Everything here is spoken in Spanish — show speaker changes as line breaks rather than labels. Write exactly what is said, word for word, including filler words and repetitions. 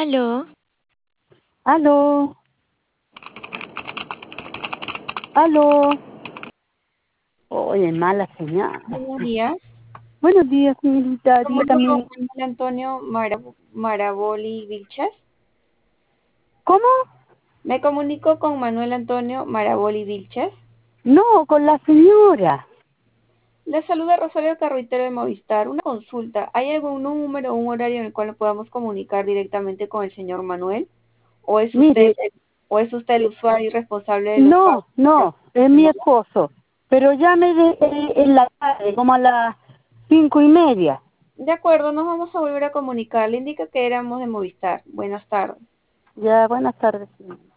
Aló,
Aló, aló. Oye, mala señal.
Buenos días.
Buenos días, señorita.
Comunico con
Dígame.
Manuel Antonio Mara- Maraboli Vilches.
¿Cómo?
Me comunico con Manuel Antonio Maraboli Vilches.
No, con la señora.
Le saluda Rosario Carruitero de Movistar. Una consulta. ¿Hay algún número o un horario en el cual nos podamos comunicar directamente con el señor Manuel? ¿O es usted,
Mire,
o es usted el usuario y responsable de los pagos?
no, no, es mi esposo. Pero llame de, eh, en la tarde, como a las cinco y media.
De acuerdo, nos vamos a volver a comunicar. Le indica que éramos de Movistar. Buenas tardes.
Ya, buenas tardes.